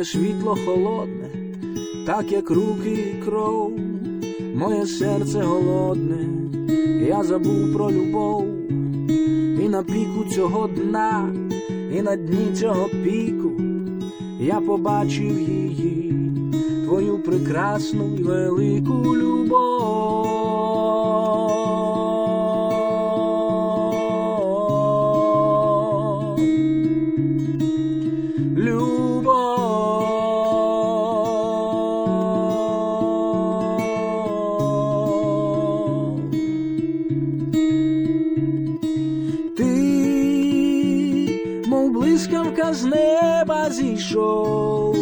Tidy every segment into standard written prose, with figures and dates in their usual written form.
Моє світло холодне, так як руки і кров, моє серце голодне, я забув про любов. І на піку цього дна, і на дні цього піку я побачив її, твою прекрасну й велику любов. Блискавка з неба зійшов,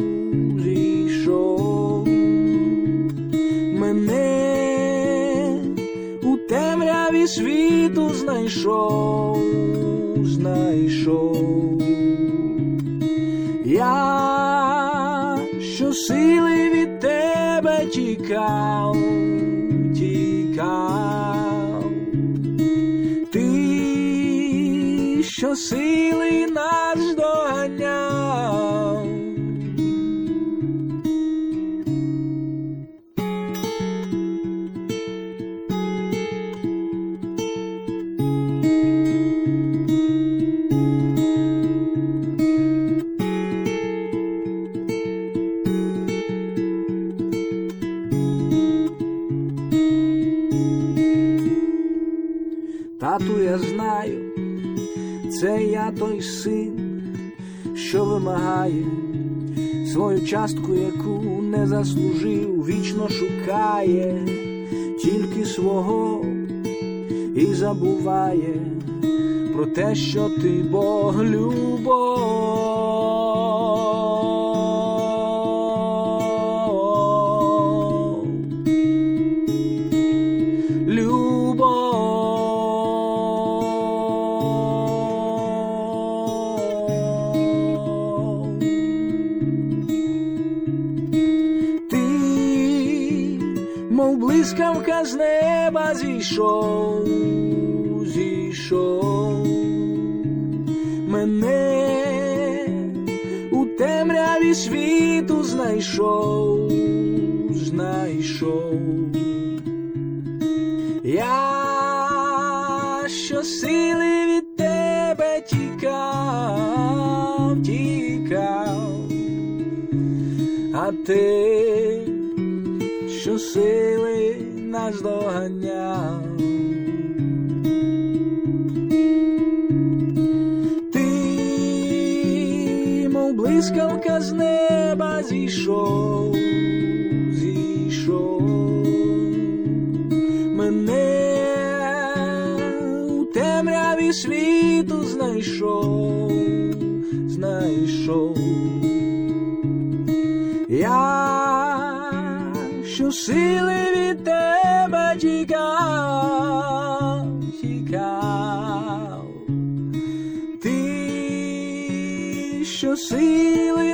мене у темряві світу знайшов. Я щосили від тебе тікав, ти щосили нас доганяв. Тату, я знаю, це я той син, що вимагає свою частку, яку не заслужив, вічно шукає тільки свого і забуває про те, що ти Бог любов. Мов блискавка з неба зійшов, мене у темряві світу знайшов. Я щосили від тебе тікав, а ти щосили нас доганяв. Ти, мов блискавка з неба зійшов, мене у темряві світу знайшов. Я щосили від тебе тікав, ти щосили